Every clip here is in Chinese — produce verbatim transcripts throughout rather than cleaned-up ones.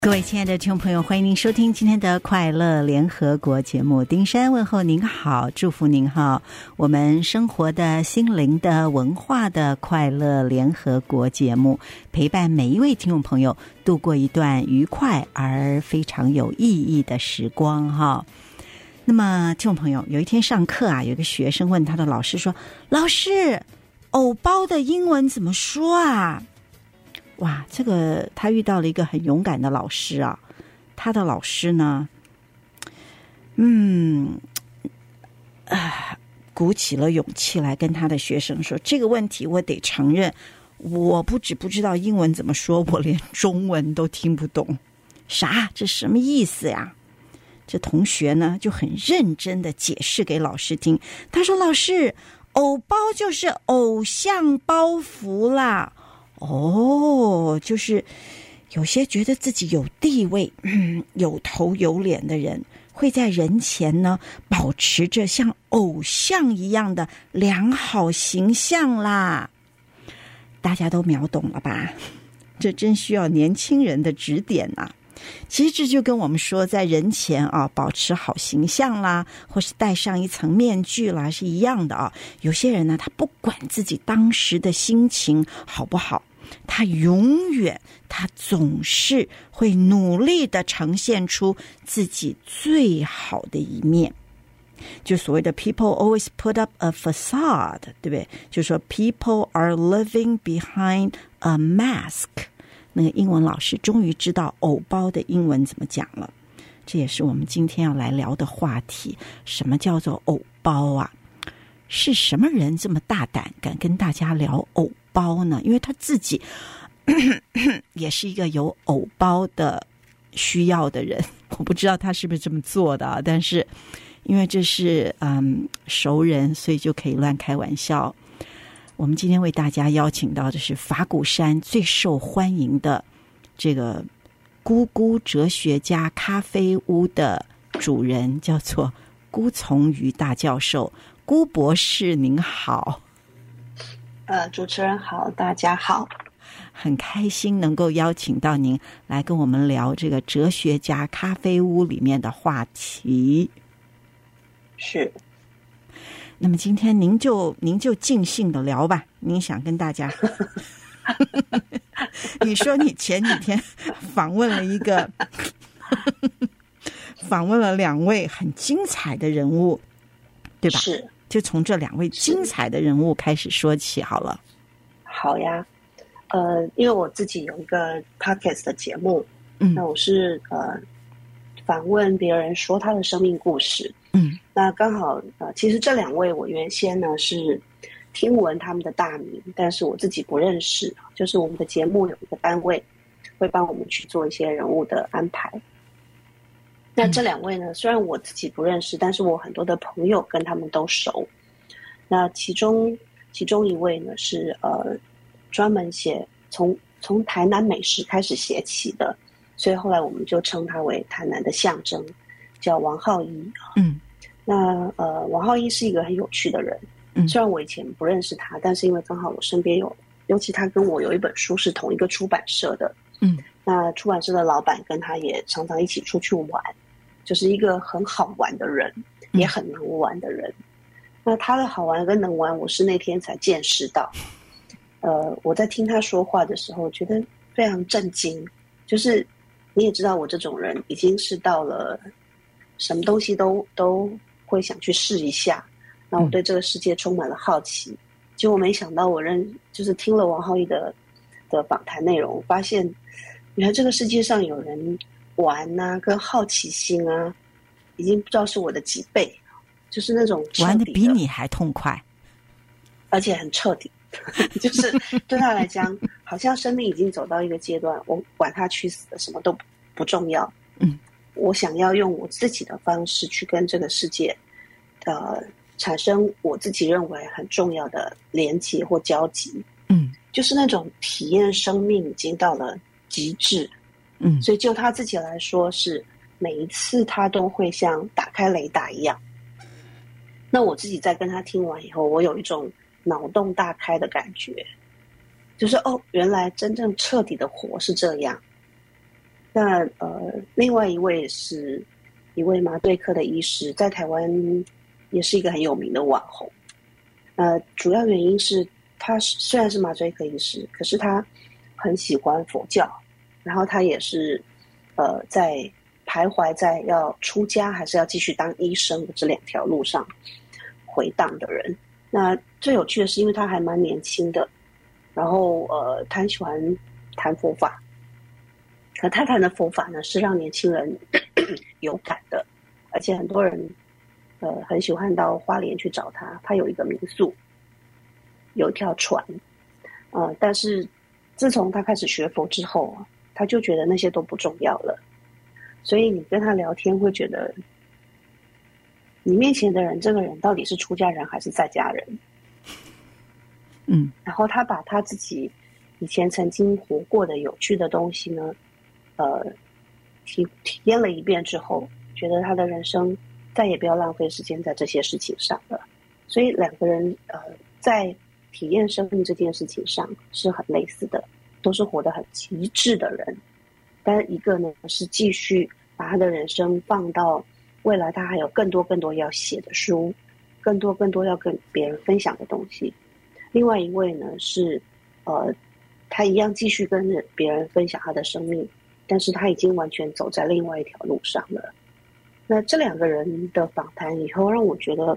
各位亲爱的听众朋友，欢迎您收听今天的快乐联合国节目。丁山问候您好，祝福您好。我们生活的、心灵的、文化的快乐联合国节目，陪伴每一位听众朋友度过一段愉快而非常有意义的时光哈。那么听众朋友，有一天上课啊，有一个学生问他的老师说：老师，偶包的英文怎么说啊？哇，这个他遇到了一个很勇敢的老师啊！他的老师呢，嗯，啊，鼓起了勇气来跟他的学生说：这个问题我得承认，我不只不知道英文怎么说，我连中文都听不懂。啥？这什么意思呀？这同学呢就很认真的解释给老师听。他说：老师，偶包就是偶像包袱啦。哦，就是有些觉得自己有地位、嗯、有头有脸的人，会在人前呢保持着像偶像一样的良好形象啦。大家都秒懂了吧？这真需要年轻人的指点啊！其实这就跟我们说在人前啊保持好形象啦，或是戴上一层面具啦是一样的啊。有些人呢，他不管自己当时的心情好不好，他永远他总是会努力的呈现出自己最好的一面。就所谓的 people always put up a facade， 对不对？就是说 people are living behind a mask。那个英文老师终于知道偶包的英文怎么讲了，这也是我们今天要来聊的话题。什么叫做偶包啊？是什么人这么大胆敢跟大家聊偶包呢？因为他自己咳咳咳也是一个有偶包的需要的人，我不知道他是不是这么做的啊，但是因为这是嗯熟人，所以就可以乱开玩笑。我们今天为大家邀请到的是法鼓山最受欢迎的这个咕咕哲学家咖啡屋的主人，叫做辜从瑜大教授。辜博士您好。 呃，主持人好，大家好。 很开心能够邀请到您来跟我们聊这个哲学家咖啡屋里面的话题。 是。 那么今天您就您就尽兴的聊吧，您想跟大家你说你前几天访问了一个访问了两位很精彩的人物，对吧？ 是。 就从这两位精彩的人物开始说起好了。 好呀。呃，因为我自己有一个 podcast 的节目，嗯，那我是呃访问别人说他的生命故事，嗯，那刚好呃，其实这两位我原先呢是听闻他们的大名，但是我自己不认识，就是我们的节目有一个单位会帮我们去做一些人物的安排。那这两位呢，虽然我自己不认识，但是我很多的朋友跟他们都熟。那其中其中一位呢是呃专门写从从台南美食开始写起的，所以后来我们就称他为台南的象征，叫王浩一。嗯，那呃王浩一是一个很有趣的人。嗯，虽然我以前不认识他，但是因为刚好我身边有，尤其他跟我有一本书是同一个出版社的。嗯，那出版社的老板跟他也常常一起出去玩，就是一个很好玩的人，也很能玩的人。嗯，那他的好玩跟能玩，我是那天才见识到。呃，我在听他说话的时候，觉得非常震惊。就是你也知道，我这种人已经是到了什么东西都都会想去试一下。那我对这个世界充满了好奇。结果没想到，我认就是听了王浩一的的访谈内容，发现原来这个世界上有人玩啊，跟好奇心啊，已经不知道是我的几倍，就是那种玩的比你还痛快， 而且很彻底。就是对他来讲，好像生命已经走到一个阶段，我管他去死的，什么都不重要。嗯，我想要用我自己的方式去跟这个世界，呃，产生我自己认为很重要的连接或交集。嗯，就是那种体验生命已经到了极致。嗯，所以就他自己来说，是每一次他都会像打开雷达一样。那我自己在跟他听完以后，我有一种脑洞大开的感觉，就是哦，原来真正彻底的活是这样。 那呃，另外一位是一位麻醉科的医师，在台湾也是一个很有名的网红。呃，主要原因是他虽然是麻醉科医师，可是他很喜欢佛教，然后他也是呃在徘徊在要出家还是要继续当医生的这两条路上回荡的人。那最有趣的是，因为他还蛮年轻的，然后呃，他很喜欢谈佛法。可他谈的佛法呢，是让年轻人有感的，而且很多人呃很喜欢到花莲去找他。他有一个民宿，有一条船，呃，但是自从他开始学佛之后，他就觉得那些都不重要了。所以你跟他聊天，会觉得你面前的人，这个人到底是出家人还是在家人？ 嗯， 然后他把他自己以前曾经活过的有趣的东西呢，呃，体体验了一遍之后，觉得他的人生再也不要浪费时间在这些事情上了。所以两个人呃，在体验生命这件事情上是很类似的，都是活得很极致的人。但一个呢是继续把他的人生放到未来，他还有更多更多要写的书，更多更多要跟别人分享的东西。另外一位呢是呃，他一样继续跟别人分享他的生命，但是他已经完全走在另外一条路上了。那这两个人的访谈以后，让我觉得，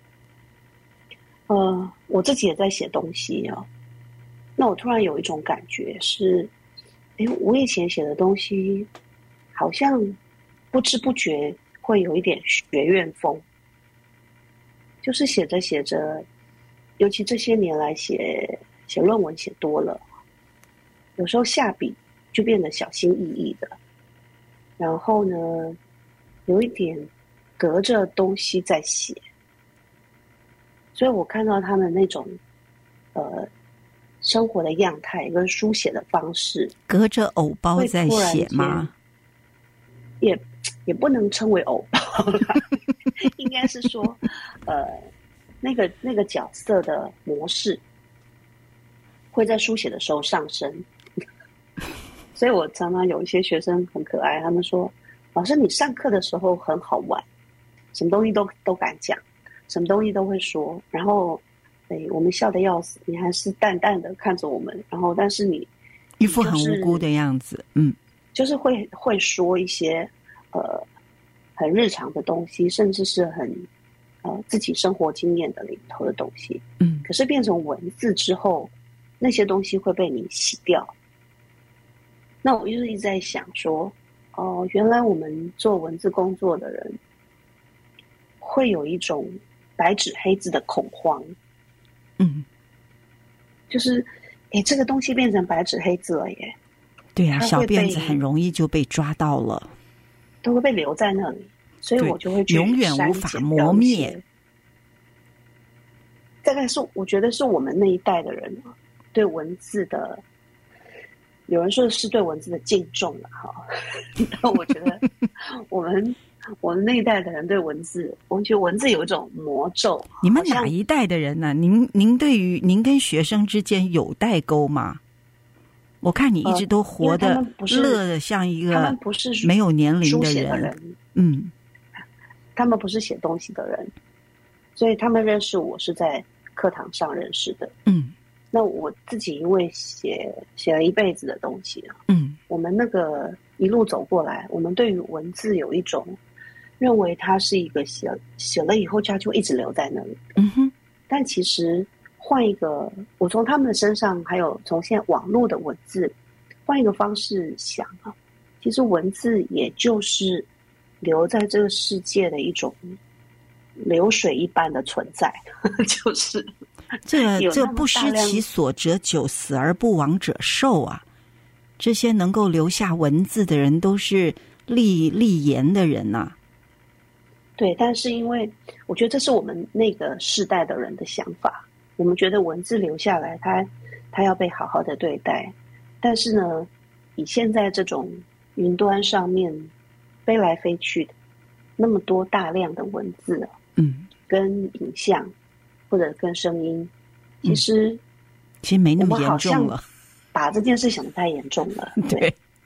呃，我自己也在写东西啊。那我突然有一种感觉是，哎，我以前写的东西，好像不知不觉会有一点学院风，就是写着写着，尤其这些年来写写论文写多了，有时候下笔就变得小心翼翼的，然后呢，有一点隔着东西在写，所以我看到他们那种呃生活的样态跟书写的方式， 隔着偶包在写吗？ 也也不能称为偶包啦应该是说呃那个那个角色的模式会在书写的时候上升所以我常常有一些学生很可爱，他们说老师你上课的时候很好玩，什么东西都都敢讲，什么东西都会说，然后哎，我们笑得要死，你还是淡淡的看着我们，然后但是你一副很无辜的样子，嗯， 就是会会说一些呃很日常的东西，甚至是很呃自己生活经验的里头的东西， 嗯， 可是变成文字之后，那些东西会被你洗掉。那我就是一直在想说，哦、呃，原来我们做文字工作的人会有一种白纸黑字的恐慌， 嗯， 就是哎，这个东西变成白纸黑字了耶。 对啊，小辫子很容易就被抓到了， 都会被留在那里，所以我就会永远无法磨灭。 大概是我觉得是我们那一代的人对文字的，有人说是对文字的敬重了哈，但我觉得我们我们那一代的人对文字，我觉得文字有一种魔咒。 你们哪一代的人呢、啊？您您对于您跟学生之间有代沟吗？我看你一直都活得乐得像一个没有年龄的人， 人嗯， 他们不是写东西的人，所以他们认识我是在课堂上认识的， 嗯。 那我自己因为写写了一辈子的东西啊， 嗯， 我们那个一路走过来，我们对于文字有一种认为它是一个写写了以后它就一直留在那里， 嗯哼， 但其实。换一个，我从他们的身上，还有从现在网络的文字，换一个方式想啊，其实文字也就是留在这个世界的一种流水一般的存在，就是这这不失其所者久，死而不亡者寿啊！这些能够留下文字的人，都是立立言的人呐、啊。 对，但是因为我觉得这是我们那个世代的人的想法。我们觉得文字留下来，它它要被好好的对待，但是呢，以现在这种云端上面飞来飞去的那么多大量的文字啊， 嗯， 跟影像或者跟声音，其实、 嗯、其实没那么严重了， 把这件事想得太严重了。对， 对，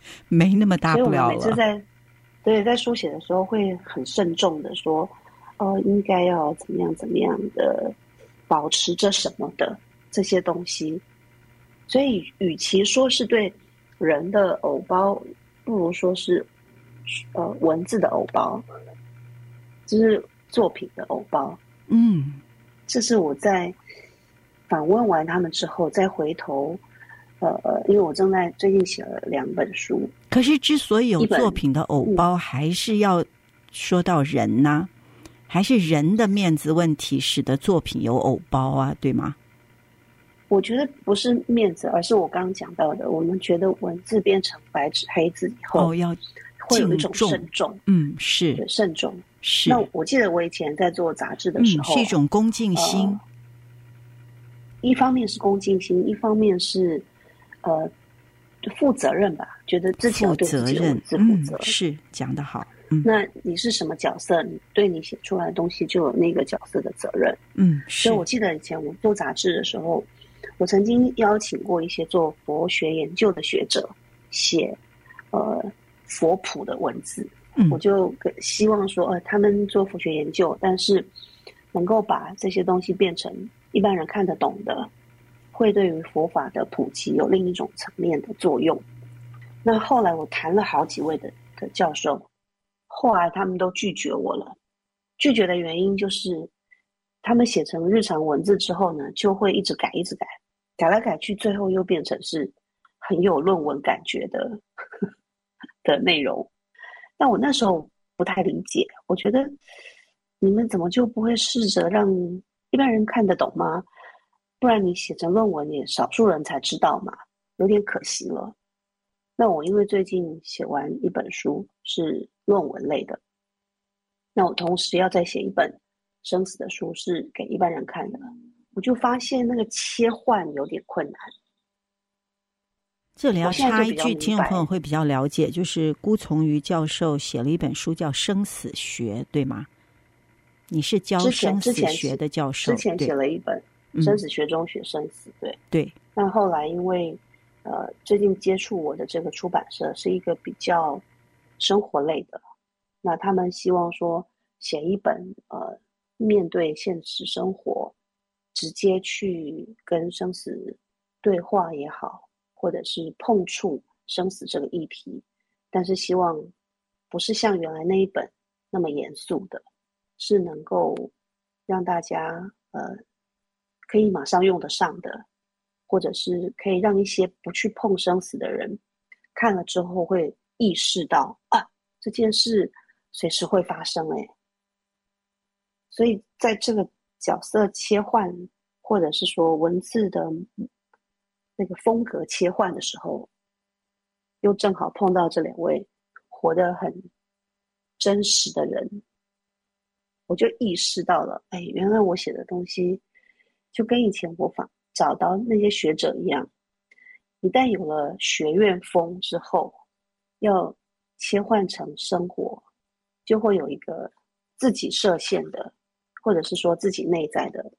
没那么大不了了。 所以我们每次在对在书写的时候会很慎重的说，哦，应该要怎么样怎么样的保持着什么的这些东西。所以与其说是对人的偶包，不如说是呃文字的偶包，就是作品的偶包。 嗯，这是我在访问完他们之后再回头，呃，因为我正在最近写了两本书。 可是之所以有作品的偶包，还是要说到人呢、啊嗯，还是人的面子问题使得作品有偶包啊，对吗？ 我觉得不是面子，而是我刚刚讲到的，我们觉得文字变成白纸黑字以后， 哦，要会有一种慎重， 嗯，是对，慎重是。 那我记得我以前在做杂志的时候， 嗯、是一种恭敬心、呃。 一方面是恭敬心，一方面是呃负责任吧，觉得自己要对自己的文字负责。 嗯、是讲得好。嗯， 那你是什么角色？你对你写出来的东西就有那个角色的责任。 嗯， 所以我记得以前我做杂志的时候，我曾经邀请过一些做佛学研究的学者写呃佛谱的文字。嗯，我就希望说，呃，他们做佛学研究，但是能够把这些东西变成一般人看得懂的，会对于佛法的普及有另一种层面的作用。那后来我谈了好几位的的教授，后来他们都拒绝我了。拒绝的原因就是他们写成日常文字之后呢，就会一直改一直改，改来改去，最后又变成是很有论文感觉的的内容。但我那时候不太理解，我觉得你们怎么就不会试着让一般人看得懂吗？不然你写成论文也少数人才知道嘛，有点可惜了。那我因为最近写完一本书是论文类的，那我同时要再写一本生死的书是给一般人看的，我就发现那个切换有点困难。 这里要插一句，听众朋友会比较了解，就是辜从瑜教授写了一本书叫《生死学》，对吗？你是教生死学的教授， 之前写了一本《生死学中学生死》，对对。 那后来因为呃最近接触我的这个出版社是一个比较生活类的，那他们希望说写一本呃面对现实生活，直接去跟生死对话也好，或者是碰触生死这个议题，但是希望不是像原来那一本那么严肃的，是能够让大家呃可以马上用得上的，或者是可以让一些不去碰生死的人看了之后会意识到啊，这件事随时会发生诶。所以在这个角色切换或者是说文字的那个风格切换的时候，又正好碰到这两位活得很真实的人，我就意识到了，哎，原来我写的东西就跟以前我访找到那些学者一样，一旦有了学院风之后，要切换成生活，就会有一个自己设限的，或者是说自己内在的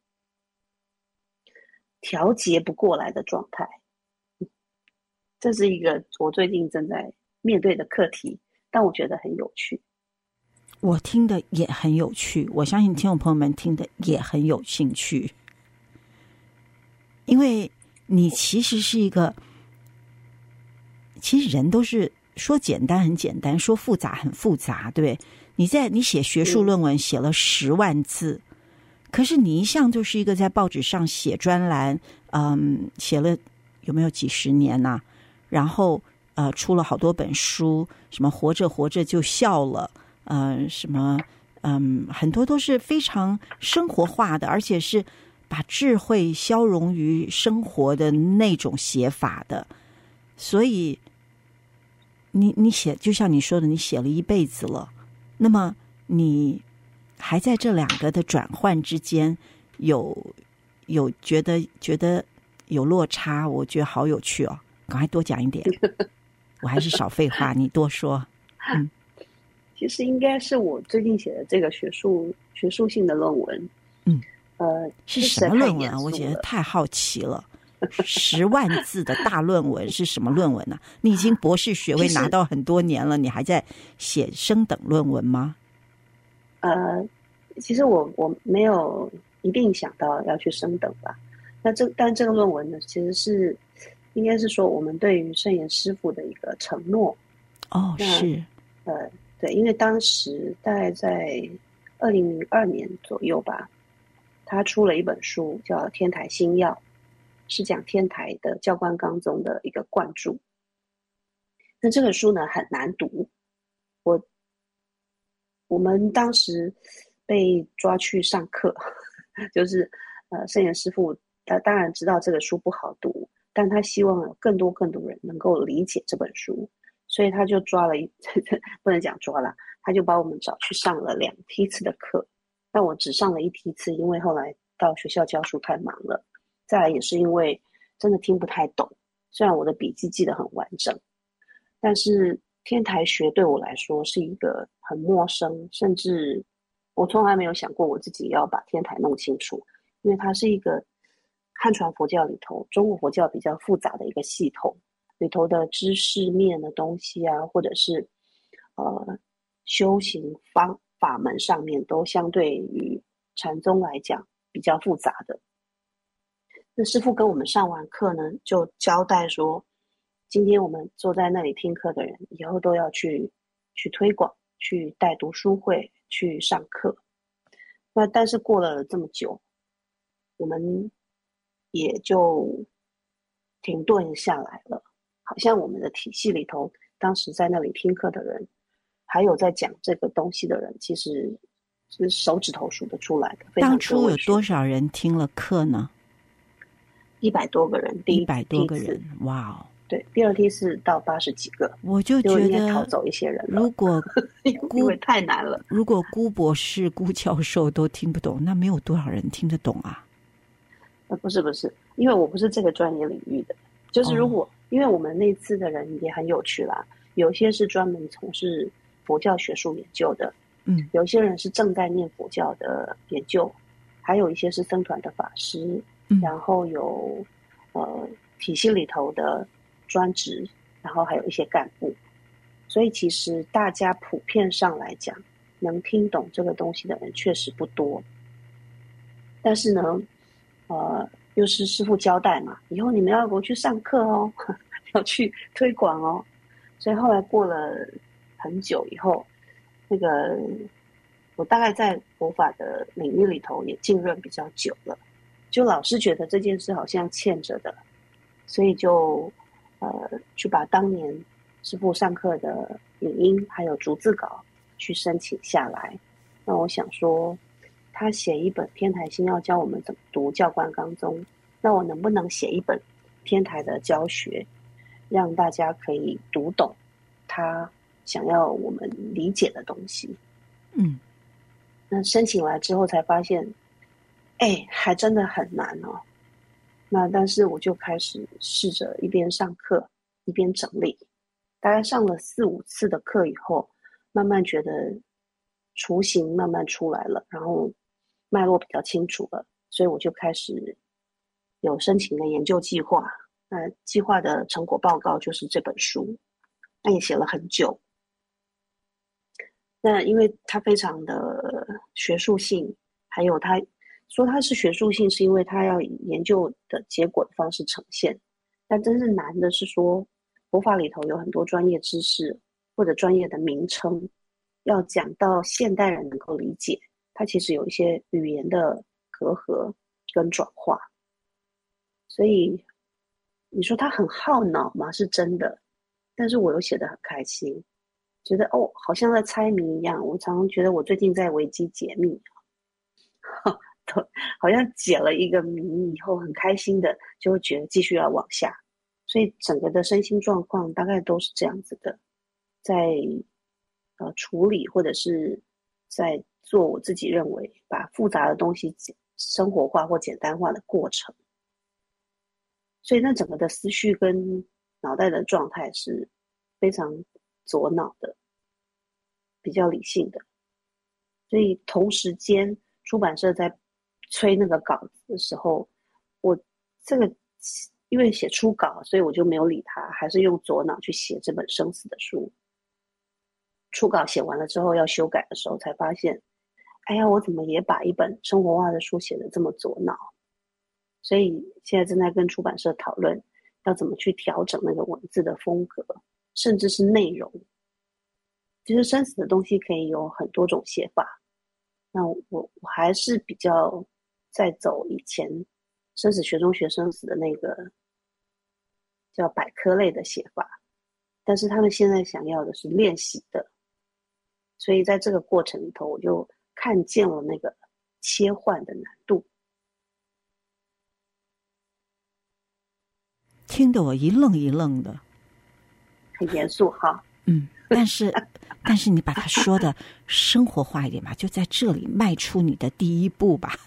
调节不过来的状态。这是一个我最近正在面对的课题，但我觉得很有趣。 我听的也很有趣，我相信听众朋友们听的也很有兴趣，因为你其实是一个，其实人都是说简单很简单，说复杂很复杂，对不对？你在你写学术论文写了十万字、嗯、可是你一向就是一个在报纸上写专栏，嗯，写了有没有几十年啊？然后呃出了好多本书，什么活着活着就笑了，呃什么嗯很多都是非常生活化的，而且是把智慧消融于生活的那种写法的。所以你你写就像你说的，你写了一辈子了，那么你还在这两个的转换之间有有觉得觉得有落差，我觉得好有趣哦。赶快多讲一点，我还是少废话，你多说。嗯， 其实应该是我最近写的这个学术学术性的论文。 嗯， 呃， 是什么论文啊？我觉得太好奇了。 十万字的大论文是什么论文啊？你已经博士学位拿到很多年了，你还在写升等论文吗？ 呃，其实我我没有一定想到要去升等吧。那这但这个论文呢，其实是应该是说我们对于圣严师父的一个承诺。 哦，是， 呃，对，因为当时大概在二零零二年左右吧，他出了一本书叫《天台心要》。是讲天台的教官纲宗的一个灌注。那这个书呢很难读，我我们当时被抓去上课，就是呃圣严师父他当然知道这个书不好读，但他希望有更多更多人能够理解这本书，所以他就抓了一不能讲抓了，他就把我们找去上了两梯次的课。但我只上了一梯次，因为后来到学校教书太忙了。再来也是因为真的听不太懂，虽然我的笔记记得很完整，但是天台学对我来说是一个很陌生，甚至我从来没有想过我自己要把天台弄清楚，因为它是一个汉传佛教里头中国佛教比较复杂的一个系统，里头的知识面的东西啊，或者是呃修行方法门上面都相对于禅宗来讲比较复杂的。那师父跟我们上完课呢，就交代说，今天我们坐在那里听课的人，以后都要去去推广，去带读书会，去上课。那但是过了这么久，我们也就停顿下来了。好像我们的体系里头，当时在那里听课的人，还有在讲这个东西的人，其实是手指头数得出来的。 当初有多少人听了课呢？ 一百多个人，第一一百多个人，哇哦！ 对，第二梯次到八十几个， 我就觉得逃走一些人了。 如果因为太难了， 如果辜博士、辜教授都听不懂，那没有多少人听得懂啊。 呃，不是不是，因为我不是这个专业领域的，就是如果、哦、因为我们那次的人也很有趣啦，有些是专门从事佛教学术研究的， 嗯， 有些人是正在念佛教的研究，还有一些是僧团的法师。然后有呃体系里头的专职，然后还有一些干部，所以其实大家普遍上来讲，能听懂这个东西的人确实不多。但是呢，呃，又是师父交代嘛，以后你们要给我去上课哦，要去推广哦。所以后来过了很久以后，那个我大概在佛法的领域里头也浸润比较久了。就老是觉得这件事好像欠着的，所以就呃去把当年师父上课的影音还有逐字稿去申请下来。那我想说，他写一本《天台心要》教我们怎么读教官纲宗，那我能不能写一本天台的教学，让大家可以读懂他想要我们理解的东西？ 嗯， 那申请来之后才发现。哎，还真的很难哦。那但是我就开始试着一边上课一边整理，大概上了四五次的课以后，慢慢觉得雏形慢慢出来了，然后脉络比较清楚了，所以我就开始有申请的研究计划。那计划的成果报告就是这本书，那也写了很久。那因为它非常的学术性，还有它。说它是学术性，是因为它要以研究的结果的方式呈现。但真正难的是说，佛法里头有很多专业知识或者专业的名称，要讲到现代人能够理解，它其实有一些语言的隔阂跟转化。所以你说它很耗脑吗？是真的，但是我又写得很开心，觉得哦，好像在猜谜一样。我常常觉得我最近在维基解密。好像解了一个谜以后很开心的，就会觉得继续要往下，所以整个的身心状况大概都是这样子的，在呃处理或者是在做我自己认为把复杂的东西生活化或简单化的过程，所以那整个的思绪跟脑袋的状态是非常左脑的，比较理性的，所以同时间出版社在催那个稿子的时候，我这个因为写初稿，所以我就没有理他，还是用左脑去写这本生死的书。初稿写完了之后要修改的时候才发现，哎呀，我怎么也把一本生活化的书写得这么左脑。所以现在正在跟出版社讨论要怎么去调整那个文字的风格，甚至是内容。其实生死的东西可以有很多种写法，那我我还是比较在走以前生死学中学生死的那个叫百科类的写法，但是他们现在想要的是练习的，所以在这个过程里头，我就看见了那个切换的难度。 听得我一愣一愣的， 很严肃哈。 嗯，但是但是你把它说的生活化一点吧，就在这里迈出你的第一步吧，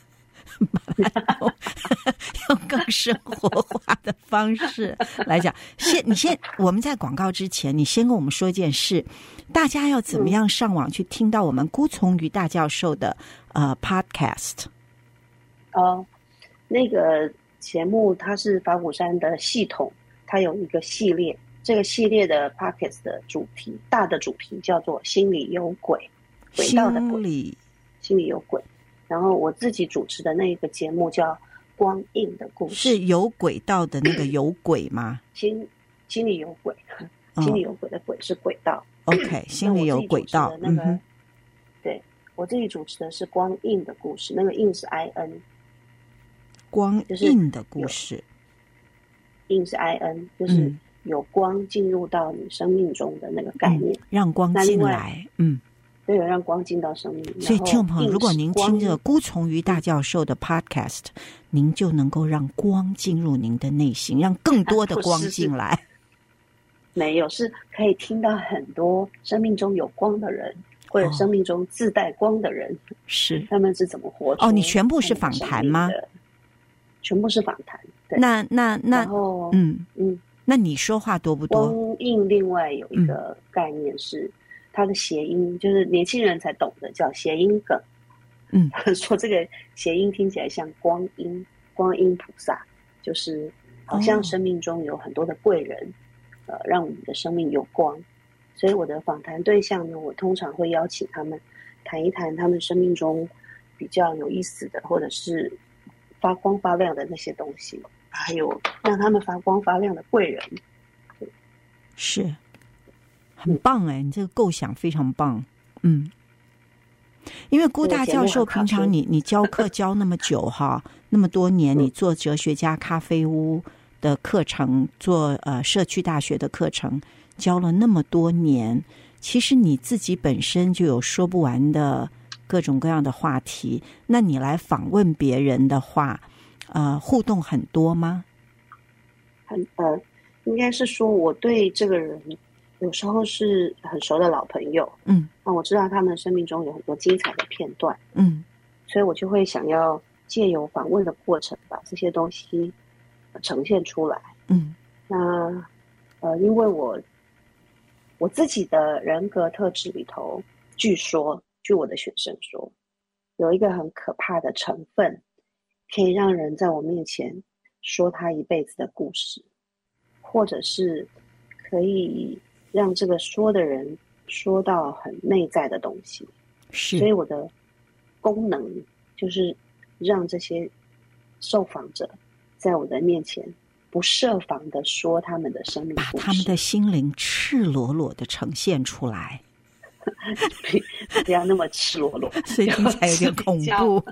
用更生活化的方式来讲。先，你先，我们在广告之前，你先跟我们说一件事，大家要怎么样上网去听到我们辜从瑜大教授的呃 podcast？ 哦，那个节目它是法鼓山的系统，它有一个系列。这个系列的 podcast 的主题，大的主题叫做心里有鬼，轨道的鬼，心里有鬼。然后我自己主持的那个节目叫光印的故事， 是有轨道的那个有鬼吗？ 心心里有鬼，心里有鬼的鬼是轨道。 OK， 心里有轨道。 那个、嗯、对，我自己主持的是光印的故事，那个印是 I N， 光印的故事， 印是 I N， 就是。嗯，有光进入到你生命中的那个概念， 嗯、让光进来，嗯， 对，让光进到生命。 所以听众朋友，如果您听着辜从瑜大教授的 podcast， 您就能够让光进入您的内心，让更多的光进来。啊、 没有，是可以听到很多生命中有光的人，或者生命中自带光的人，哦、 是他们是怎么活出？ 哦，你全部是访谈吗？ 全部是访谈。对， 那那那， 然后嗯嗯。 那你说话多不多？ 光印另外有一个概念是，它的谐音、嗯、就是年轻人才懂的，叫谐音梗。 嗯， 说这个谐音听起来像光阴，光阴菩萨，就是好像生命中有很多的贵人，哦、呃，让我们的生命有光。所以我的访谈对象呢，我通常会邀请他们谈一谈他们生命中比较有意思的，或者是发光发亮的那些东西。还有让他们发光发亮的贵人， 是很棒哎！你这个构想非常棒，嗯。因为辜大教授平常你你教课教那么久哈，那么多年，你做哲学家咖啡屋的课程，做呃社区大学的课程，教了那么多年，其实你自己本身就有说不完的各种各样的话题。那你来访问别人的话，呃，互动很多吗？ 很呃，应该是说我对这个人有时候是很熟的老朋友， 嗯， 那我知道他们生命中有很多精彩的片段， 嗯， 所以我就会想要借由访问的过程把这些东西呈现出来， 嗯， 那呃，因为我我自己的人格特质里头，据说，据我的学生说，有一个很可怕的成分。可以让人在我面前说他一辈子的故事，或者是可以让这个说的人说到很内在的东西。 是， 所以我的功能就是让这些受访者在我的面前不设防的说他们的生命故事， 把他们的心灵赤裸裸的呈现出来。 不要那么赤裸裸， 所以听起来有点恐怖。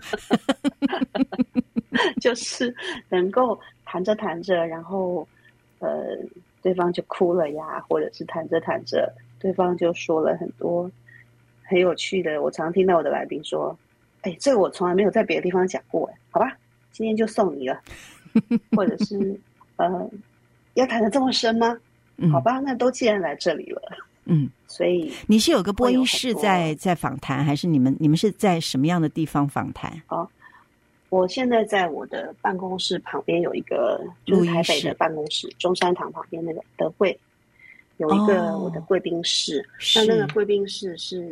就是能够谈着谈着，然后呃，对方就哭了呀，或者是谈着谈着，对方就说了很多很有趣的。我常听到我的来宾说：“哎，这个我从来没有在别的地方讲过，哎，好吧，今天就送你了。”或者是呃，要谈得这么深吗？ 嗯、 好吧，那都既然来这里了。 嗯， 所以你是有个播音室在在访谈，还是你们你们是在什么样的地方访谈？ 哦，我现在在我的办公室旁边有一个，就是台北的办公室，中山堂旁边那个德贵有一个我的贵宾室。那、哦、那个贵宾室是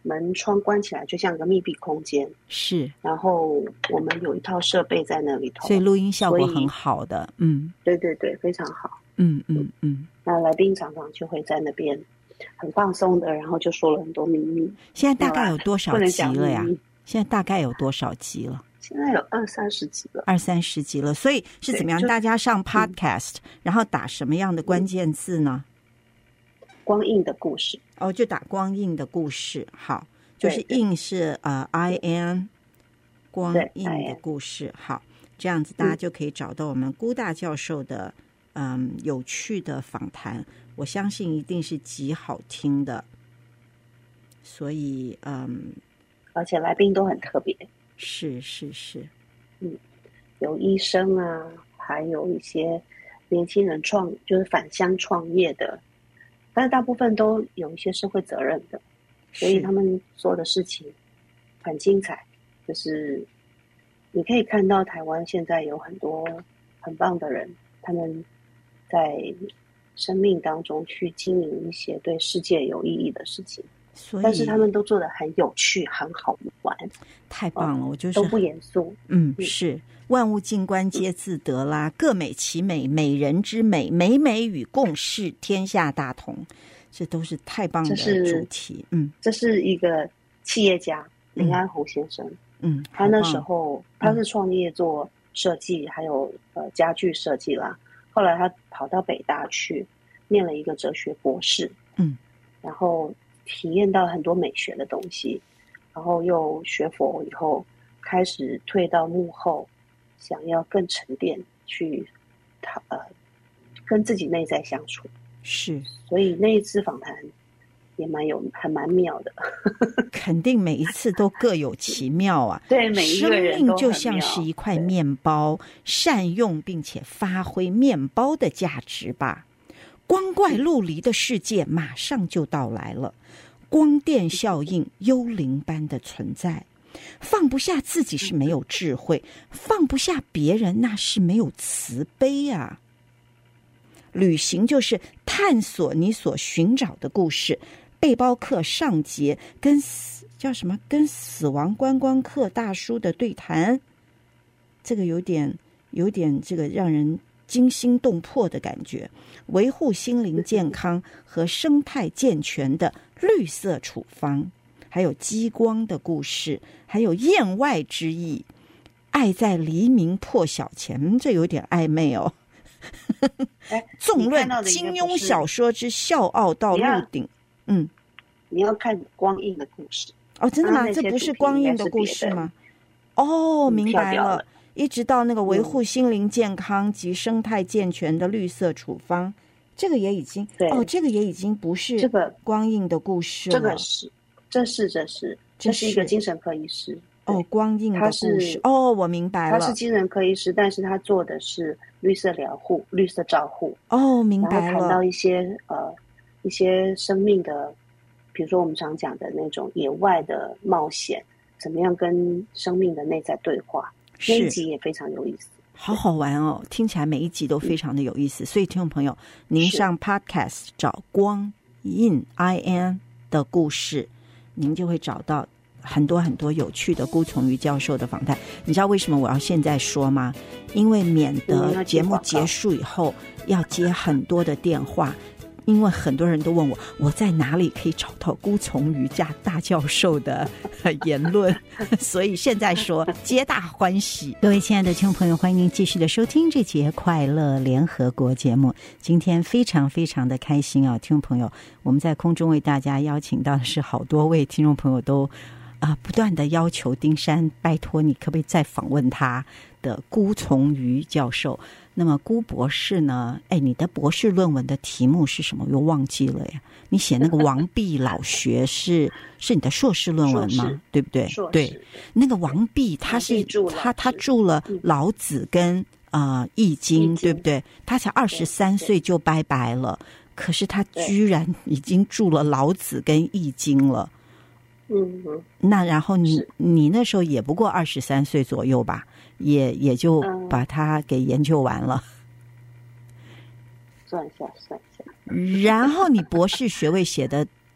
门窗关起来就像个密闭空间， 是。 然后我们有一套设备在那里头， 所以录音效果很好的。嗯， 对对对，非常好。 嗯嗯嗯。 那来宾常常就会在那边很放松的，然后就说了很多秘密。 现在大概有多少集了呀？现在大概有多少集了？ 现在有二三十集了， 二三十集了。所以是怎么样？大家上 podcast，、嗯、然后打什么样的关键字呢？ 光印的故事。 哦，就打光印的故事。好，就是印是呃 I N 光印的故事。好，这样子大家就可以找到我们辜大教授的嗯有趣的访谈，我相信一定是极好听的。所以嗯， 而且来宾都很特别。 是是是， 嗯，有医生啊，还有一些年轻人创就是返乡创业的，但是大部分都有一些社会责任的，所以他们做的事情很精彩。就是你可以看到台湾现在有很多很棒的人，他们在生命当中去经营一些对世界有意义的事情。但是他们都做得很有趣，很好玩， 太棒了！我就是都不严肃。 嗯，是万物静观皆自得啦，嗯、各美其美，美人之美，美美与共事，天下大同。这都是太棒的主题。嗯， 这是一个企业家林安侯先生。 嗯， 他那时候他是创业做设计，嗯、还有呃家具设计啦。后来他跑到北大去念了一个哲学博士。 嗯， 然后体验到很多美学的东西，然后又学佛以后，开始退到幕后，想要更沉淀去，呃，跟自己内在相处。 是， 所以那一次访谈也蛮有，还蛮妙的。 肯定每一次都各有其妙啊。 对，每一个人都很妙。 生命就像是一块面包，善用并且发挥面包的价值吧。光怪陆离的世界马上就到来了，光电效应幽灵般的存在，放不下自己是没有智慧，放不下别人那是没有慈悲啊。旅行就是探索你所寻找的故事。背包客上节跟死叫什么跟死亡观光客大叔的对谈，这个有点有点这个让人惊心动魄的感觉。维护心灵健康和生态健全的绿色处方，还有激光的故事，还有言外之意，爱在黎明破晓前，这有点暧昧哦。纵论金庸小说之笑傲到鹿鼎。嗯， 你要看光印的故事哦，真的吗？这不是光印的故事吗？哦，明白了。一直到那个维护心灵健康及生态健全的绿色处方，嗯、这个也已经哦，这个也已经不是这个光印的故事了。 这个是，这是，这是，这是一个精神科医师哦，光印的故事哦，我明白了， 他是精神科医师，但是他做的是绿色疗护、绿色照护哦，明白了。 然后谈到一些呃一些生命的，比如说我们常讲的那种野外的冒险，怎么样跟生命的内在对话。那一集也非常有意思， 好好玩哦！听起来每一集都非常的有意思。嗯、所以听众朋友，您上 Podcast 找光印 I N 的故事，您就会找到很多很多有趣的辜从瑜教授的访谈。你知道为什么我要现在说吗？因为免得节目结束以后要接很多的电话。因为很多人都问我，我在哪里可以找到辜从瑜伽大教授的言论，所以现在说皆大欢喜。各位亲爱的听众朋友，欢迎您继续的收听这节快乐联合国节目。今天非常非常的开心啊，听众朋友，我们在空中为大家邀请到的是好多位听众朋友都啊、呃、不断的要求丁珊，拜托你可不可以再访问他的辜从瑜教授。那么辜博士呢？哎，你的博士论文的题目是什么？我又忘记了呀。你写那个王弼老学是是你的硕士论文吗？对不对？对，那个王弼他是他他注了老子跟啊、呃《易经》，对不对？他才二十三岁就拜拜了，可是他居然已经注了老子跟《易经》了。 嗯嗯。 那然后你你那时候也不过二十三岁左右吧？也也就把它给研究完了， 算一下算一下。 然后你博士学位写的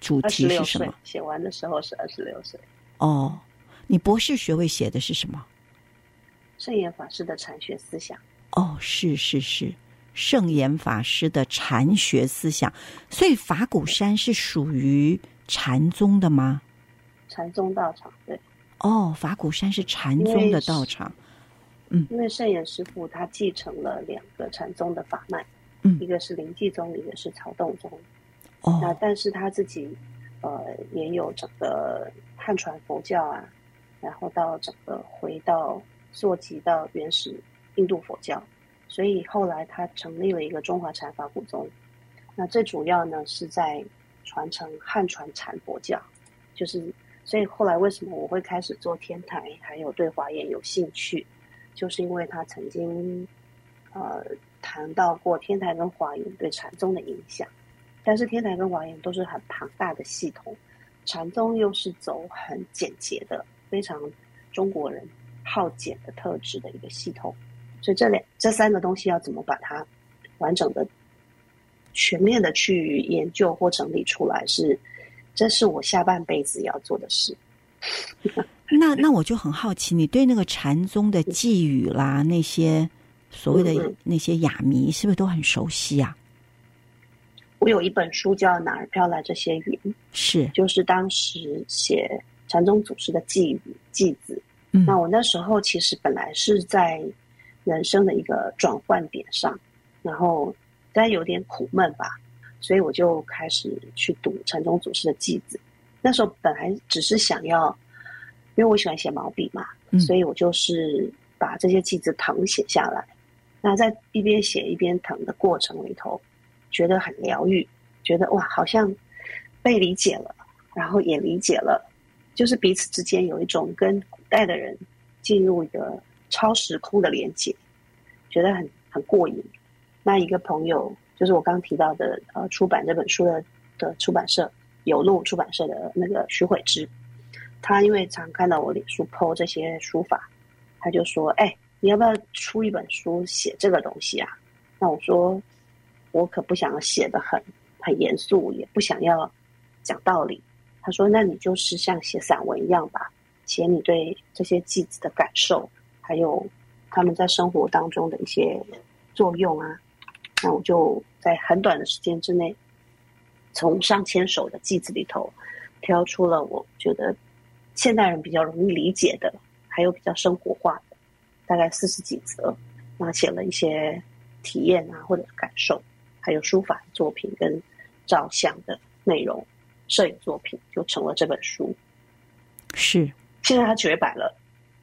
主题是什么？ 写完的时候是二十六岁。 哦，你博士学位写的是什么？ 圣严法师的禅学思想。 哦，是是是，圣严法师的禅学思想。所以法鼓山是属于禅宗的吗？ 禅宗道场，对。 哦，法鼓山是禅宗的道场。嗯， 因为圣严师父他继承了两个禅宗的法脉， 嗯， 一个是临济宗，一个是曹洞宗。 哦， 那但是他自己呃也有整个汉传佛教啊，然后到整个回到溯及到原始印度佛教，所以后来他成立了一个中华禅法鼓宗。那最主要呢是在传承汉传禅佛教，就是所以后来为什么我会开始做天台，还有对华严有兴趣，就是因为他曾经呃谈到过天台跟华严对禅宗的影响。但是天台跟华严都是很庞大的系统，禅宗又是走很简洁的，非常中国人好简的特质的一个系统，所以这两这三个东西要怎么把它完整的、全面的去研究或整理出来，是这是我下半辈子要做的事。 那那我就很好奇，你对那个禅宗的寄语啦，那些所谓的那些哑谜，是不是都很熟悉啊？ 我有一本书叫《哪儿飘来这些云》， 是就是当时写禅宗祖师的寄语偈子。嗯，那我那时候其实本来是在人生的一个转换点上，然后但有点苦闷吧，所以我就开始去读禅宗祖师的偈子。那时候本来只是想要，因为我喜欢写毛笔嘛，嗯，所以我就是把这些偈子誊写下来。那在一边写一边誊的过程里头，觉得很疗愈，觉得哇，好像被理解了，然后也理解了，就是彼此之间有一种跟古代的人进入一个超时空的连接，觉得很很过瘾。那一个朋友就是我刚提到的呃出版这本书的的出版社有路出版社的那个徐慧芝，他因为常看到我脸书 po 这些书法，他就说：“哎、欸，你要不要出一本书写这个东西啊？”那我说，我可不想要写得很很严肃，也不想要讲道理。他说：“那你就是像写散文一样吧，写你对这些偈子的感受，还有他们在生活当中的一些作用啊。”那我就在很短的时间之内，从上千首的偈子里头，挑出了我觉得现代人比较容易理解的，还有比较生活化的，大概四十几则，那写了一些体验啊，或者感受，还有书法作品跟照相的内容，摄影作品，就成了这本书。 是， 现在它绝版了。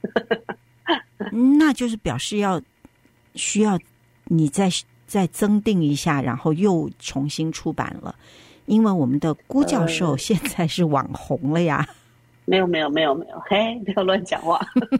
那就是表示要需要你再再增订一下，然后又重新出版了。因为我们的辜教授现在是网红了呀。呃、 没有没有没有没有，嘿，不要乱讲话。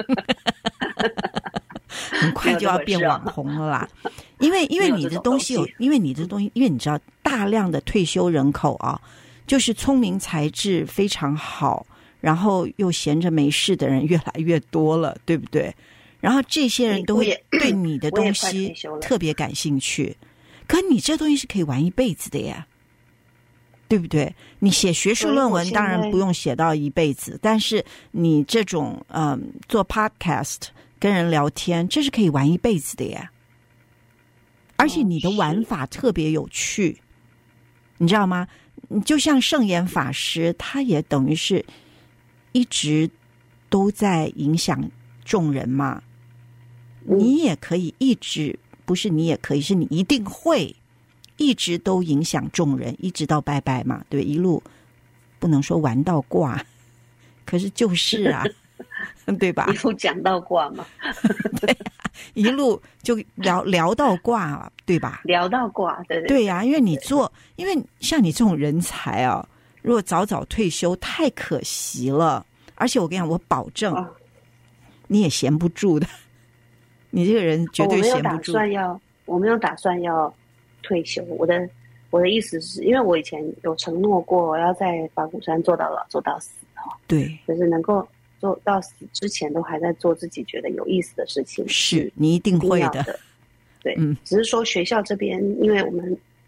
很快就要变网红了啦，因为因为你的东西有，因为你的东西，因为你知道大量的退休人口啊，就是聪明才智非常好，然后又闲着没事的人越来越多了，对不对？然后这些人都会对你的东西特别感兴趣，可你这东西是可以玩一辈子的呀，对不对？你写学术论文当然不用写到一辈子，但是你这种嗯做 podcast 跟人聊天，这是可以玩一辈子的呀。而且你的玩法特别有趣，你知道吗？就像圣严法师，他也等于是一直都在影响众人嘛。你也可以一直，不是你也可以，是你一定会一直都影响众人，一直到拜拜嘛，对，一路不能说玩到挂，可是就是啊，对吧？ 一路讲到挂嘛， 对、啊，一路就聊聊到挂，对吧？ 聊到挂，对对对呀、啊，因为你做，因为像你这种人才啊，如果早早退休，太可惜了。而且我跟你讲，我保证，哦、你也闲不住的。你这个人绝对闲不住。我没有打算要，我没有打算要退休。我的我的意思是，因为我以前有承诺过，我要在法鼓山做到老，做到死哈。 对， 就是能够做到死之前，都还在做自己觉得有意思的事情。 是你一定会的。 对，嗯，只是说学校这边，因为我们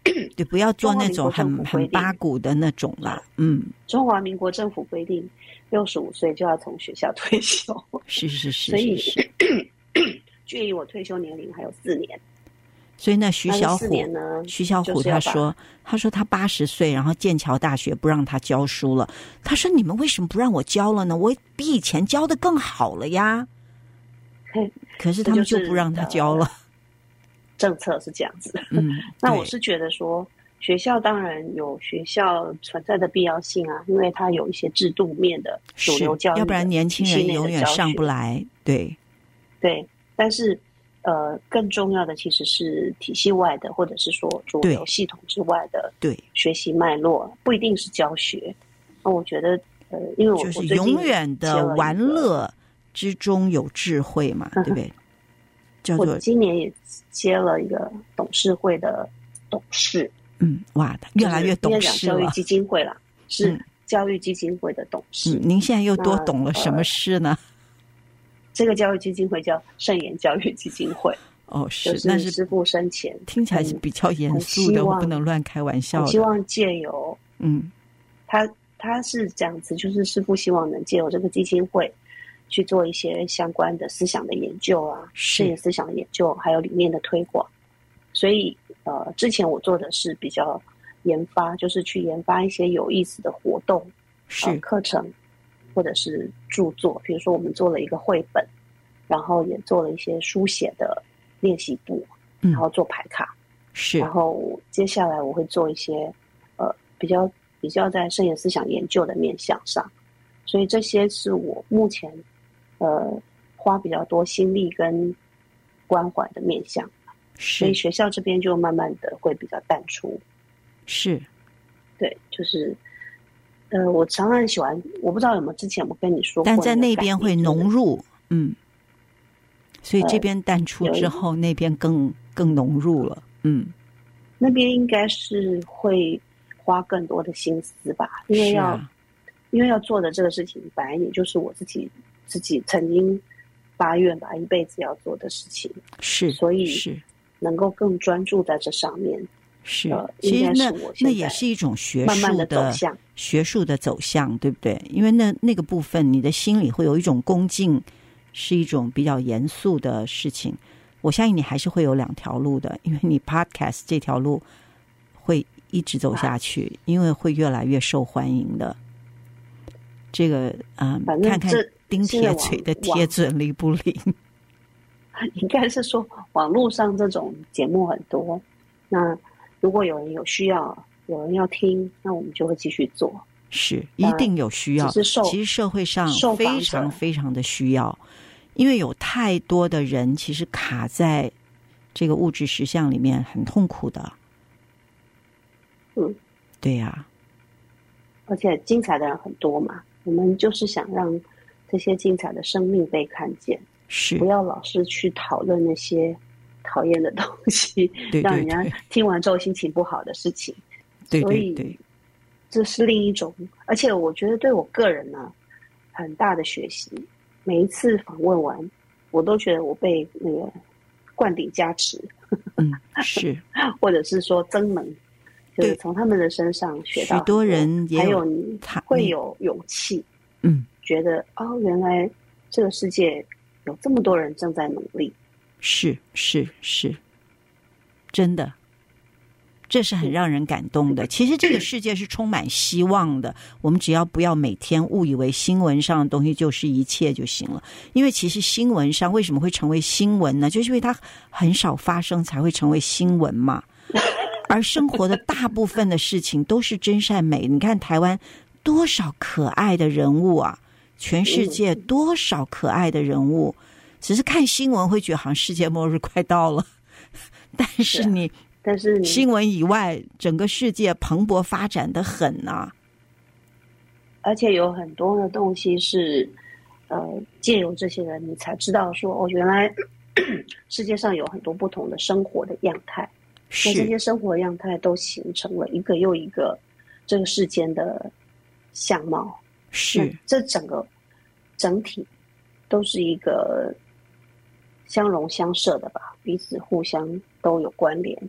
对，不要做那种很很八股的那种啦。嗯， 中华民国政府规定，六十五岁就要从学校退休。 是是是， 所以距离我退休年龄还有四年。 所以那徐小虎呢？徐小虎他说，就是、他说他八十岁，然后剑桥大学不让他教书了。他说：“你们为什么不让我教了呢？我比以前教的更好了呀。”可是他们就不让他教了。 呃、政策是这样子的。嗯，那我是觉得说，学校当然有学校存在的必要性啊，因为它有一些制度面的主流教育， 要不然年轻人永远上不来。对， 对，但是。呃，更重要的其实是体系外的，或者是说主流系统之外的对学习脉络，不一定是教学。那我觉得，呃，因为我就是永远的玩乐之中有智慧嘛，对不对？叫做我今年也接了一个董事会的董事， 嗯，哇，越来越懂事了。 教育基金会啦，是教育基金会的董事。 嗯、您现在又多懂了什么事呢？ 这个教育基金会叫圣言教育基金会。 哦，是， 那是师父生前听起来是比较严肃的，不能乱开玩笑的。 我希望借由， 嗯， 他他是这样子，就是师父希望能借由这个基金会去做一些相关的思想的研究啊，圣言思想的研究，还有理念的推广。所以，呃，之前我做的是比较研发，就是去研发一些有意思的活动、 是、 呃、课程。或者是著作，比如说我们做了一个绘本，然后也做了一些书写的练习簿，然后做牌卡， 是、嗯。 然后接下来我会做一些呃比较比较在圣言思想研究的面向上，所以这些是我目前呃花比较多心力跟关怀的面向，所以学校这边就慢慢的会比较淡出。 是， 对，就是。呃，我常常喜欢，我不知道有没有之前我跟你说过， 但在那边会浓入，嗯，所以这边淡出之后，呃、那边更更浓入了，嗯， 那边应该是会花更多的心思吧，因为要、啊、因为要做的这个事情，本来也就是我自己自己曾经发愿吧，一辈子要做的事情， 是， 所以是能够更专注在这上面。 是， 呃、 其实那那也是一种学术的走向， 学术的走向，对不对？因为那那个部分，你的心里会有一种恭敬，是一种比较严肃的事情。我相信你还是会有两条路的，因为你 podcast 这条路会一直走下去，啊、因为会越来越受欢迎的。这个啊、呃，看看钉铁嘴的铁准灵不灵？ 应该是说网络上这种节目很多，那。如果有人有需要，有人要听，那我们就会继续做。 是，一定有需要。其实社会上非常非常的需要，因为有太多的人其实卡在这个物质实相里面，很痛苦的。 嗯， 对呀、啊。 而且精彩的人很多嘛，我们就是想让这些精彩的生命被看见， 是不要老是去讨论那些。讨厌的东西， 对对对， 让人家听完之后心情不好的事情， 对对对， 所以这是另一种，而且我觉得对我个人呢、啊，很大的学习。每一次访问完，我都觉得我被那个灌顶加持， 嗯，是， 或者是说增能，就是从他们的身上学到许多人也有， 还有你会有勇气， 嗯， 觉得哦，原来这个世界有这么多人正在努力。 是是是，真的，这是很让人感动的。其实这个世界是充满希望的，我们只要不要每天误以为新闻上的东西就是一切就行了。因为其实新闻上为什么会成为新闻呢？就是因为它很少发生才会成为新闻嘛。而生活的大部分的事情都是真善美。你看台湾多少可爱的人物啊，全世界多少可爱的人物。只是看新闻会觉得好像世界末日快到了，但是你， 但是新闻以外，整个世界蓬勃发展得很呐、啊。 而且有很多的东西是，呃，借由这些人，你才知道说，哦，原来世界上有很多不同的生活的样态，那这些生活样态都形成了一个又一个这个世间的相貌。 是， 这整个整体都是一个相容相摄的吧，彼此互相都有关联。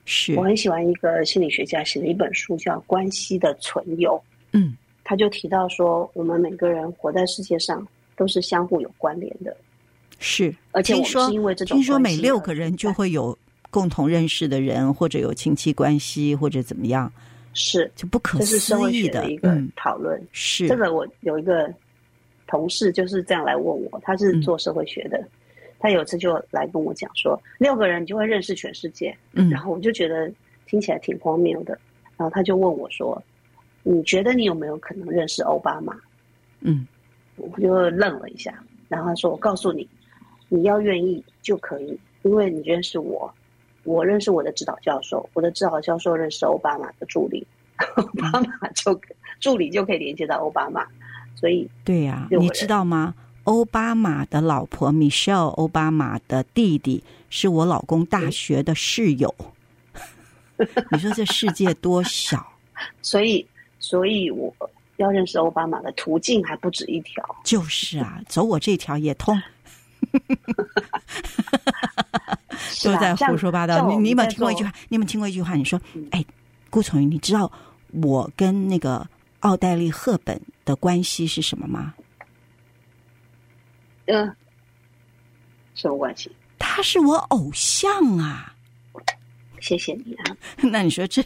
是我很喜欢一个心理学家写的一本书叫《关系的存有》。 嗯， 他就提到说，我们每个人活在世界上都是相互有关联的。 是， 而且我们是因为这种听说每六个人就会有共同认识的人，或者有亲戚关系，或者怎么样， 是就不可思议的一个讨论。嗯、 是这个，我有一个同事就是这样来问我，他是做社会学的，嗯、他有一次就来跟我讲说，六个人就会认识全世界。嗯，然后我就觉得听起来挺荒谬的，然后他就问我说，你觉得你有没有可能认识奥巴马？嗯，我就愣了一下，然后他说，我告诉你，你要愿意就可以，因为你认识我，我认识我的指导教授，我的指导教授认识奥巴马的助理，奥巴马就助理就可以连接到奥巴马，所以对呀、啊，你知道吗？奥巴马的老婆 Michelle 奥巴马的弟弟是我老公大学的室友，你说这世界多小？ 所以，所以我要认识奥巴马的途径还不止一条。 就是啊，走我这条也通。都在胡说八道。你你有没有听过一句话？你有没有听过一句话？你说，哎，顾从宇，你知道我跟那个奥黛丽·赫本的关系是什么吗？ 嗯、呃，什么关系？ 他是我偶像啊！ 谢谢你啊。 那你说这，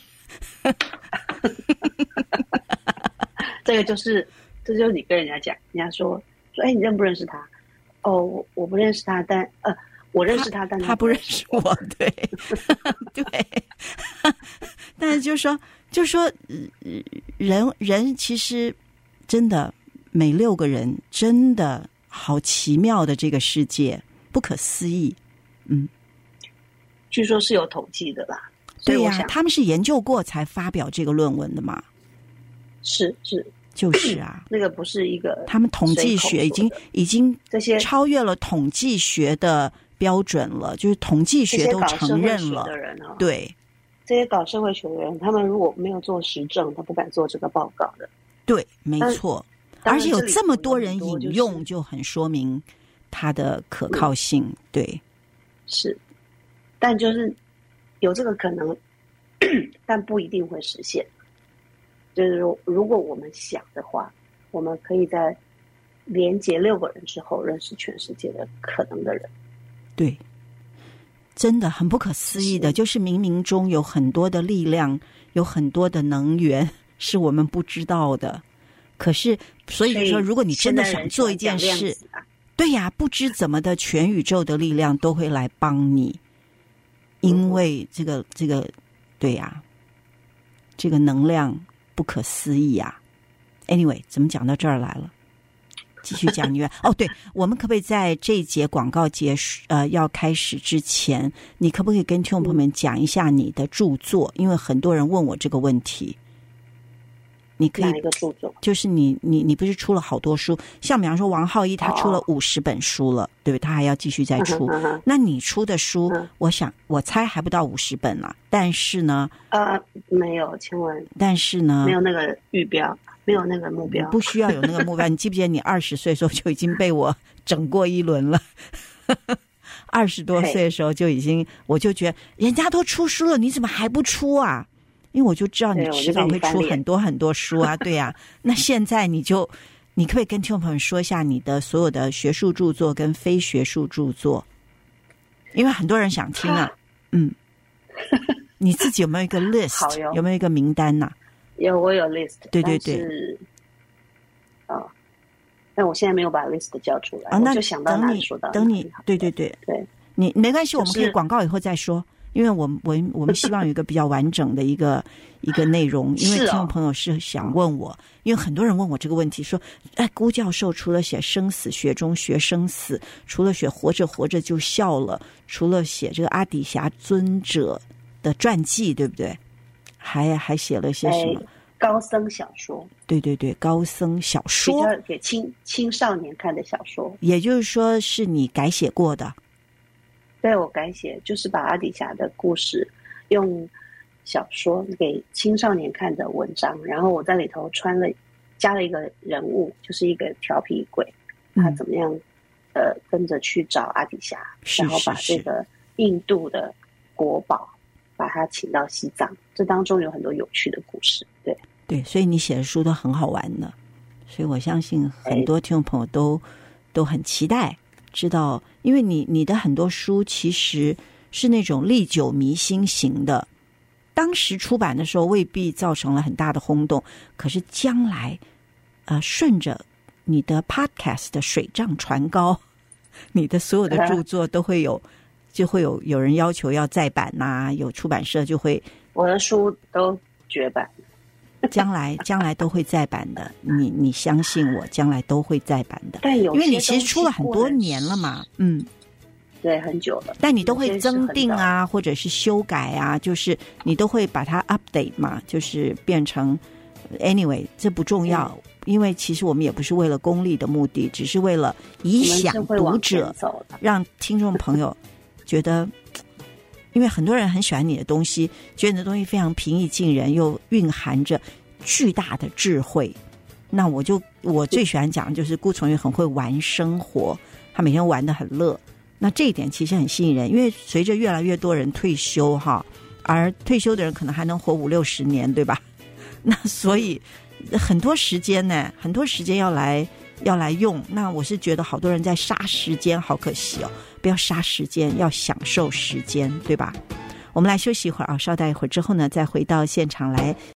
这个就是，这就是你跟人家讲，人家说说，哎，你认不认识他？哦，我我不认识他，但呃，我认识他，但他不认识我，对，对。但是就说，就说，人人其实真的每六个人，真的好奇妙的这个世界，不可思议。嗯， 据说是有统计的啦。 对呀、啊，他们是研究过才发表这个论文的嘛。 是是。 就是啊， 那个不是一个， 他们统计学已经已经这些超越了统计学的标准了，就是统计学都承认了。 的人哦、 对， 这些搞社会学的人，他们如果没有做实证，他不敢做这个报告的。 对，没错，而且有这么多人引用，就很说明它的可靠性。嗯、对， 是，但就是有这个可能，但不一定会实现。就是说，如果我们想的话，我们可以在连接六个人之后，认识全世界的可能的人。 对，真的很不可思议的，就是冥冥中有很多的力量，有很多的能源是我们不知道的。可是，所以说，如果你真的想做一件事， 啊、 对呀，不知怎么的，全宇宙的力量都会来帮你，因为这个这个，对呀，这个能量。不可思议啊 ！Anyway， 怎么讲到这儿来了？继续讲你哦，对，我们可不可以在这一节广告结束呃要开始之前，你可不可以跟听众朋友们讲一下你的著作？因为很多人问我这个问题。你可以哪一个著作？ 就是你你你不是出了好多书？像比方说王浩一，他出了五十本书了， oh. 对不对？他还要继续再出。 Uh-huh, uh-huh. 那你出的书， uh-huh. 我想我猜还不到五十本了。但是呢， 啊、uh, 没有，千万。 但是呢， 没有那个预标，没有那个目标， 不需要有那个目标。你记不记得你二十岁的时候就已经被我整过一轮了？二十多岁的时候就已经，我就觉得人家都出书了，你怎么还不出啊？因为我就知道你迟早会出很多很多书啊，对呀、啊。那现在你就，你可不可以跟听众朋友说一下你的所有的学术著作跟非学术著作？因为很多人想听啊。嗯，你自己有没有一个 list？ 有, 有没有一个名单呐、啊？ 有，我有 list。 对对对。 是哦，但我现在没有把 list 叫出来。 啊，那我就想到哪里说到哪里。 等你，对对对对， 你没关系，我们可以广告以后再说。因为我们我我们希望有一个比较完整的一个一个内容，因为听众朋友是想问我，因为很多人问我这个问题，说，哎，辜教授除了写生死学中学生死，除了写活着活着就笑了，除了写这个阿底峡尊者的传记，对不对？还还写了些什么？ 哎、高僧小说。 对对对，高僧小说， 比较给青青少年看的小说， 也就是说是你改写过的。 对，我改写就是把阿底峡的故事用小说给青少年看的文章，然后我在里头穿了加了一个人物，就是一个调皮鬼，他怎么样、嗯、呃跟着去找阿底峡，然后把这个印度的国宝把他请到西藏，这当中有很多有趣的故事。对对，所以你写的书都很好玩的，所以我相信很多听众朋友都、哎、都很期待知道，因为你你的很多书其实是那种历久弥新型的，当时出版的时候未必造成了很大的轰动，可是将来呃顺着你的 podcast 的水涨船高，你的所有的著作都会有就会有有人要求要再版啊，有出版社就会， 我的书都绝版， 将来将来都会再版的，你你相信我，将来都会再版的。 但有因为你其实出了很多年了嘛，嗯， 对，很久了。 但你都会增订啊，或者是修改啊，就是你都会把它 update 嘛，就是变成 anyway， 这不重要。嗯，因为其实我们也不是为了功利的目的，只是为了以想读者，让听众朋友觉得，因为很多人很喜欢你的东西，觉得你的东西非常平易近人，又蕴含着巨大的智慧。那我就我最喜欢讲的就是顾从宇很会玩生活，他每天玩得很乐。那这一点其实很吸引人，因为随着越来越多人退休哈，而退休的人可能还能活五六十年，对吧？那所以很多时间呢，很多时间要来要来用。那我是觉得好多人在杀时间，好可惜哦！不要杀时间，要享受时间，对吧？我们来休息一会儿啊，稍待一会儿之后呢，再回到现场来